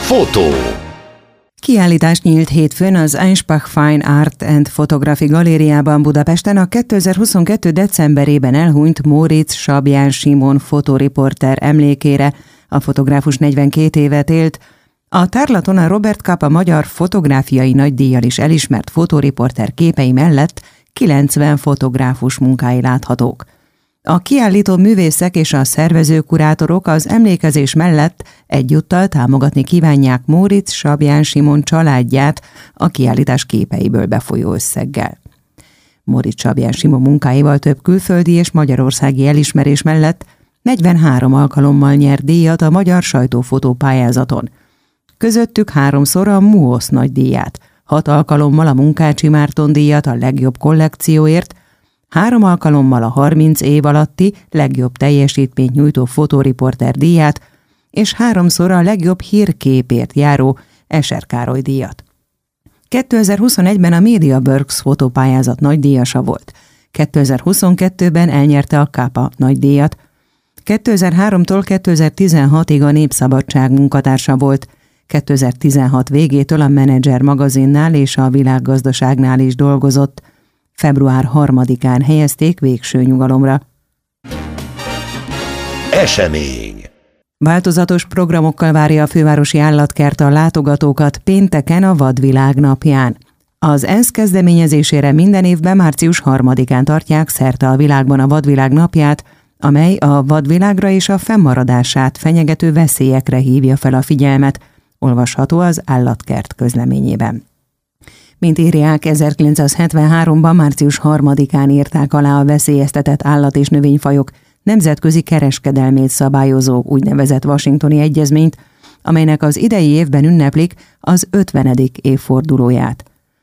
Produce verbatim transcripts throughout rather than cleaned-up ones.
Fotó. Kiállítás nyílt hétfőn az Einspach Fine Art and Photography galériában Budapesten a kétezer-huszonkettő. decemberében elhunyt Móricz Sabján Simon fotóriporter emlékére. A fotográfus negyvenkét évet élt. A tárlaton a Robert Capa magyar fotográfiai nagydíjjal is elismert fotóriporter képei mellett kilencven fotográfus munkái láthatók. A kiállító művészek és a szervezőkurátorok az emlékezés mellett egyúttal támogatni kívánják Móricz Sabján Simon családját a kiállítás képeiből befolyó összeggel. Móricz Sabján Simon munkáival több külföldi és magyarországi elismerés mellett negyvenhárom alkalommal nyert díjat a magyar sajtófotó pályázaton. Közöttük háromszor a MUOSZ nagydíját, hat alkalommal a Munkácsi Márton díjat a legjobb kollekcióért, három alkalommal a harminc év alatti legjobb teljesítményt nyújtó fotóriporter díját, és háromszor a legjobb hírképért járó Escher Károly díjat. kétezer-huszonegyben a MediaWorks fotópályázat nagydíjasa volt. kétezer-huszonkettőben elnyerte a Capa nagydíjat. kétezer-háromtól kétezer-tizenhatig a Népszabadság munkatársa volt. kétezer-tizenhat végétől a Menedzser magazinnál és a Világgazdaságnál is dolgozott. február harmadikán helyezték végső nyugalomra. Esemény. Változatos programokkal várja a fővárosi állatkert a látogatókat pénteken a Vadvilág napján. Az ENSZ kezdeményezésére minden évben március harmadikán tartják szerte a világban a Vadvilág napját, amely a vadvilágra és a fennmaradását fenyegető veszélyekre hívja fel a figyelmet, olvasható az Állatkert közleményében. Mint írják, ezerkilencszázhetvenháromban március harmadikán írták alá a veszélyeztetett állat- és növényfajok nemzetközi kereskedelmét szabályozó úgynevezett Washingtoni Egyezményt, amelynek az idei évben ünneplik az ötvenedik évfordulóját.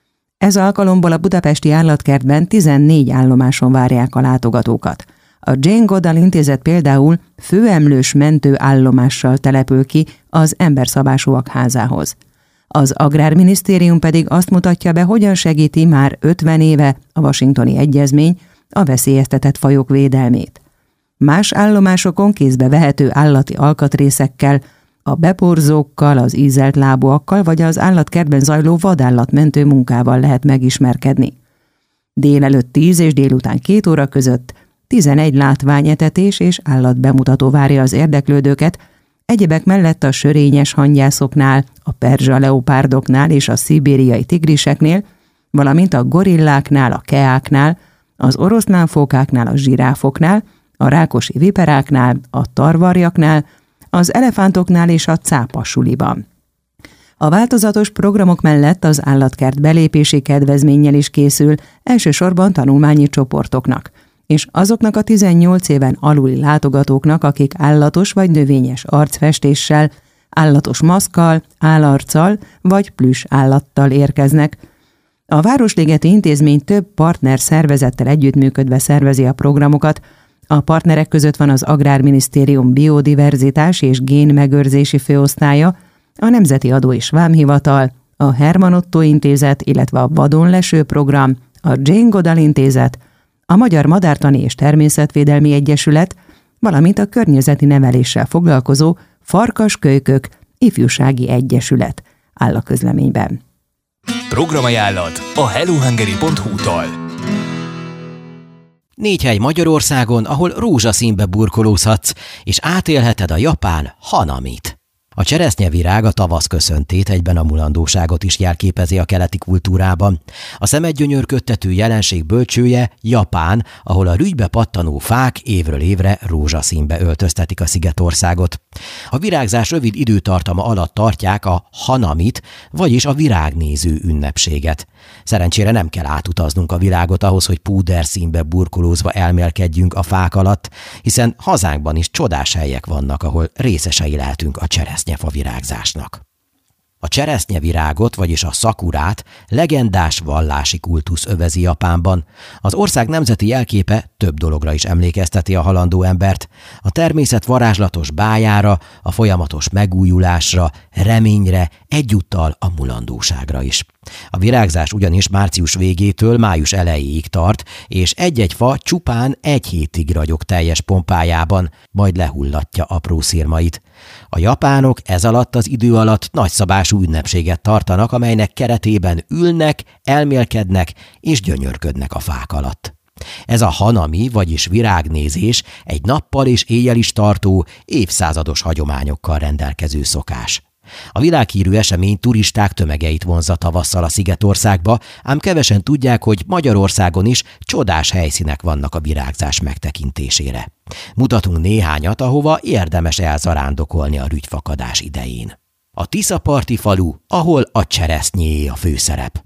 Ez alkalomból a budapesti állatkertben tizennégy állomáson várják a látogatókat. A Jane Goodall Intézet például főemlős mentő állomással települ ki az emberszabásúak házához. Az Agrárminisztérium pedig azt mutatja be, hogyan segíti már ötven éve a Washingtoni Egyezmény a veszélyeztetett fajok védelmét. Más állomásokon kézbe vehető állati alkatrészekkel, a beporzókkal, az ízelt lábúakkal vagy az állatkertben zajló vadállatmentő munkával lehet megismerkedni. Délelőtt tíz és délután két óra között tizenegy látványetetés és állatbemutató várja az érdeklődőket, egyebek mellett a sörényes hangyászoknál, a perzsa leopárdoknál és a szibériai tigriseknél, valamint a gorilláknál, a keáknál, az oroszlánfókáknál, a zsiráfoknál, a rákosi viperáknál, a tarvarjaknál, az elefántoknál és a cápasuliban. A változatos programok mellett az állatkert belépési kedvezménnyel is készül, elsősorban tanulmányi csoportoknak, és azoknak a tizennyolc éven aluli látogatóknak, akik állatos vagy növényes arcfestéssel, állatos maszkkal, állarccal vagy plüss állattal érkeznek. A Városligeti Intézmény több partner szervezettel együttműködve szervezi a programokat. A partnerek között van az Agrárminisztérium biodiverzitás és génmegőrzési főosztálya, a Nemzeti Adó és Vámhivatal, a Herman Otto Intézet, illetve a Vadonleső Program, a Jane Goodall Intézet, a Magyar Madártani és Természetvédelmi Egyesület, valamint a környezeti neveléssel foglalkozó Farkaskölykök Ifjúsági Egyesület, áll a közleményben. Programajánlat a hellohungary pont hu-tól. Négy hely Magyarországon, ahol rózsaszínbe burkolózhatsz, és átélheted a japán hanamit. A cseresznyevirág a tavasz köszöntét, egyben a mulandóságot is jelképezi a keleti kultúrában. A szemedgyönyörködtető jelenség bölcsője Japán, ahol a rügybe pattanó fák évről évre rózsaszínbe öltöztetik a szigetországot. A virágzás rövid időtartama alatt tartják a hanamit, vagyis a virágnéző ünnepséget. Szerencsére nem kell átutaznunk a világot ahhoz, hogy púderszínbe burkolózva elmélkedjünk a fák alatt, hiszen hazánkban is csodás helyek vannak, ahol részesei lehetünk a cseresznyefa virágzásnak. A cseresznyevirágot, vagyis a szakurát legendás vallási kultusz övezi Japánban. Az ország nemzeti jelképe több dologra is emlékezteti a halandó embert. A természet varázslatos bájára, a folyamatos megújulásra, reményre, egyúttal a mulandóságra is. A virágzás ugyanis március végétől május elejéig tart, és egy-egy fa csupán egy hétig ragyog teljes pompájában, majd lehullatja apró szirmait. A japánok ez alatt az idő alatt nagyszabású ünnepséget tartanak, amelynek keretében ülnek, elmélkednek és gyönyörködnek a fák alatt. Ez a hanami, vagyis virágnézés egy nappal és éjjel is tartó, évszázados hagyományokkal rendelkező szokás. A világhírű esemény turisták tömegeit vonzza tavasszal a Szigetországba, ám kevesen tudják, hogy Magyarországon is csodás helyszínek vannak a virágzás megtekintésére. Mutatunk néhányat, ahova érdemes elzarándokolni a rügyfakadás idején. A Tiszaparti falu, ahol a cseresznyéé a főszerep.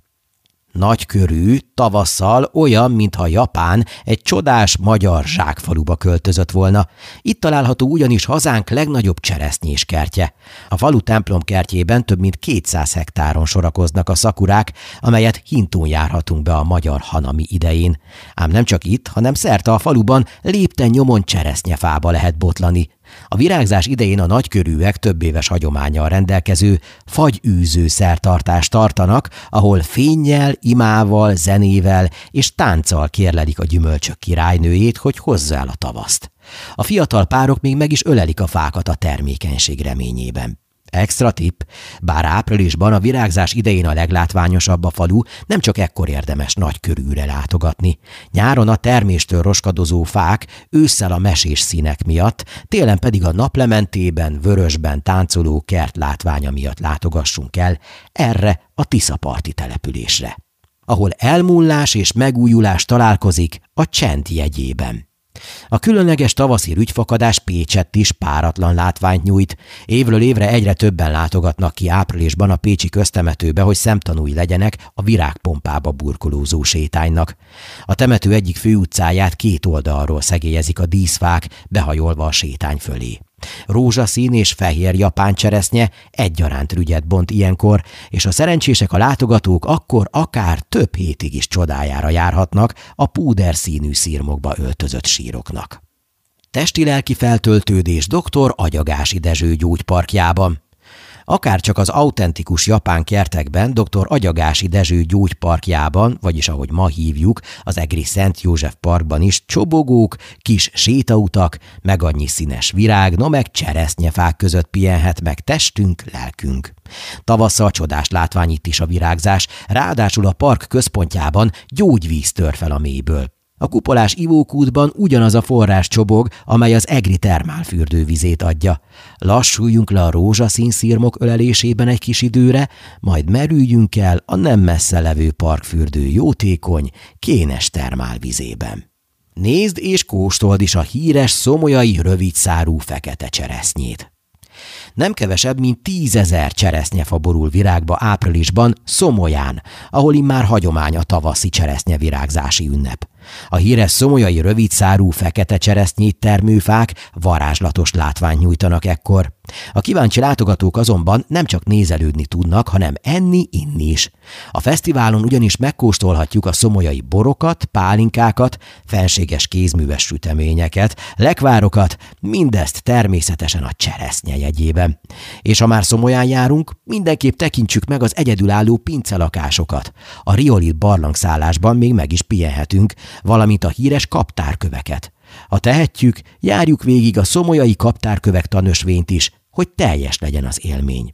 Nagykörű, tavasszal olyan, mintha Japán egy csodás magyar zsákfaluba költözött volna. Itt található ugyanis hazánk legnagyobb cseresznyés kertje. A falu templomkertjében több mint kétszáz hektáron sorakoznak a szakurák, amelyet hintón járhatunk be a magyar hanami idején. Ám nem csak itt, hanem szerte a faluban lépten nyomon cseresznyefába lehet botlani. A virágzás idején a nagykörűek több éves hagyománnyal rendelkező fagyűző szertartást tartanak, ahol fénnyel, imával, zenével és tánccal kérlelik a gyümölcsök királynőjét, hogy hozza el a tavaszt. A fiatal párok még meg is ölelik a fákat a termékenység reményében. Extra tipp, bár áprilisban a virágzás idején a leglátványosabb a falu, nem csak ekkor érdemes nagykörűre látogatni. Nyáron a terméstől roskadozó fák, ősszel a mesés színek miatt, télen pedig a naplementében, vörösben táncoló kert látványa miatt látogassunk el erre a Tiszaparti településre, ahol elmúlás és megújulás találkozik a csend jegyében. A különleges tavaszi rügyfakadás Pécsett is páratlan látványt nyújt. Évről évre egyre többen látogatnak ki áprilisban a pécsi köztemetőbe, hogy szemtanúi legyenek a virágpompába burkolózó sétánynak. A temető egyik főutcáját két oldalról szegélyezik a díszfák, behajolva a sétány fölé. Rózsaszín és fehér japán cseresznye egyaránt rügyet bont ilyenkor, és a szerencsések a látogatók akkor akár több hétig is csodájára járhatnak a púderszínű szirmokba öltözött síroknak. Testi-lelki feltöltődés dr. Agyagási Dezső gyógyparkjában. Akárcsak az autentikus japán kertekben, dr. Agyagási Dezső gyógyparkjában, vagyis ahogy ma hívjuk, az egri Szent József parkban is csobogók, kis sétautak, meg annyi színes virág, no meg cseresznyefák között pihenhet meg testünk, lelkünk. Tavasszal csodás látvány itt is a virágzás, ráadásul a park központjában gyógyvíz tör fel a mélyből. A kupolás ivókútban ugyanaz a forrás csobog, amely az egri termálfürdővizét adja. Lassuljunk le a rózsaszín szirmok ölelésében egy kis időre, majd merüljünk el a nem messze levő parkfürdő jótékony, kénes termálvizében. Nézd és kóstold is a híres szomolyai rövidszárú fekete cseresznyét. Nem kevesebb, mint tízezer cseresznyefa borul virágba áprilisban Szomolyán, ahol immár hagyomány a tavaszi cseresznyevirágzási ünnep. A híres szomolyai rövidszárú fekete cseresznyét termőfák varázslatos látványt nyújtanak ekkor. A kíváncsi látogatók azonban nem csak nézelődni tudnak, hanem enni, inni is. A fesztiválon ugyanis megkóstolhatjuk a szomolyai borokat, pálinkákat, fenséges kézműves süteményeket, lekvárokat, mindezt természetesen a cseresznye jegyében. És ha már Szomolyán járunk, mindenképp tekintsük meg az egyedülálló pincelakásokat. A riolit barlangszállásban még meg is pihenhetünk, valamint a híres kaptárköveket. Ha tehetjük, járjuk végig a szomolyai kaptárkövek tanösvényt is, hogy teljes legyen az élmény.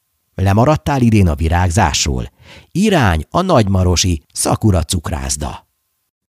Lemaradtál idén a virágzásról? Irány a nagymarosi Szakura cukrászda.